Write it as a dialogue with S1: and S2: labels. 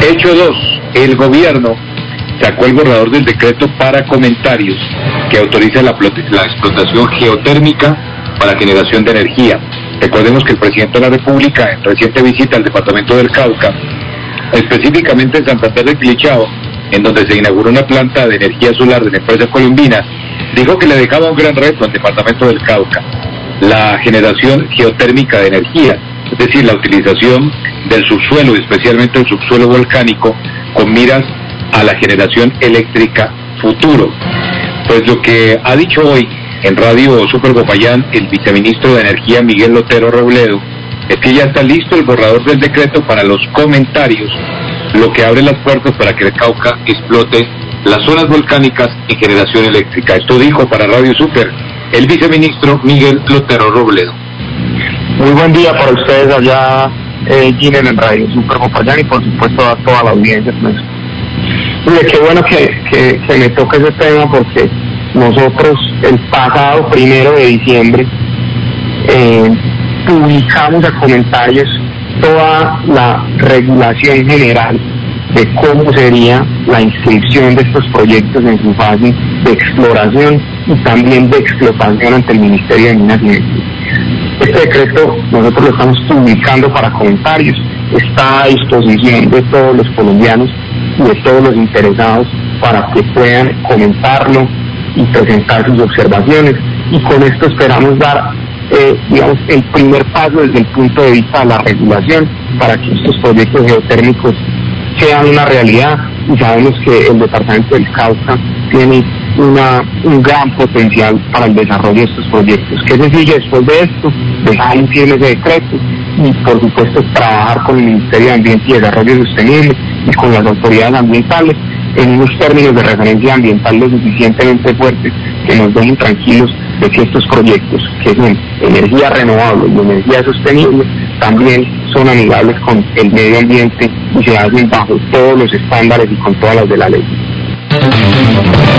S1: Hecho 2. El gobierno sacó el borrador del decreto para comentarios que autoriza la explotación geotérmica para generación de energía. Recordemos que el presidente de la República, en reciente visita al departamento del Cauca, específicamente en Santander de Quilichao, en donde se inauguró una planta de energía solar de la empresa colombina, dijo que le dejaba un gran reto al departamento del Cauca: la generación geotérmica de energía, es decir, la utilización del subsuelo, especialmente el subsuelo volcánico, con miras a la generación eléctrica futuro. Pues lo que ha dicho hoy en Radio Super Popayán el viceministro de Energía, Miguel Lotero Robledo, es que ya está listo el borrador del decreto para los comentarios, lo que abre las puertas para que el Cauca explote las zonas volcánicas y generación eléctrica. Esto dijo para Radio Super el viceministro Miguel Lotero Robledo.
S2: Muy buen día para ustedes allá, Ginen, en Radio Super Popayán, y por supuesto a toda la audiencia. Pues. Mire, qué bueno que me toque ese tema, porque nosotros el pasado 1 de diciembre publicamos a comentarios toda la regulación general de cómo sería la inscripción de estos proyectos en su fase de exploración y también de explotación ante el Ministerio de Minas y Energía. Este decreto nosotros lo estamos publicando para comentarios, está a disposición de todos los colombianos y de todos los interesados para que puedan comentarlo y presentar sus observaciones, y con esto esperamos dar el primer paso desde el punto de vista de la regulación para que estos proyectos geotérmicos sean una realidad. Y sabemos que el departamento del Cauca tiene un gran potencial para el desarrollo de estos proyectos. ¿Qué se sigue después de esto? Dejar en firme ese decreto y, por supuesto, trabajar con el Ministerio de Ambiente y Desarrollo Sostenible y con las autoridades ambientales en unos términos de referencia ambiental lo suficientemente fuertes que nos dejen tranquilos de que estos proyectos, que son energía renovable y energía sostenible, también son amigables con el medio ambiente y se hacen bajo todos los estándares y con todas las de la ley.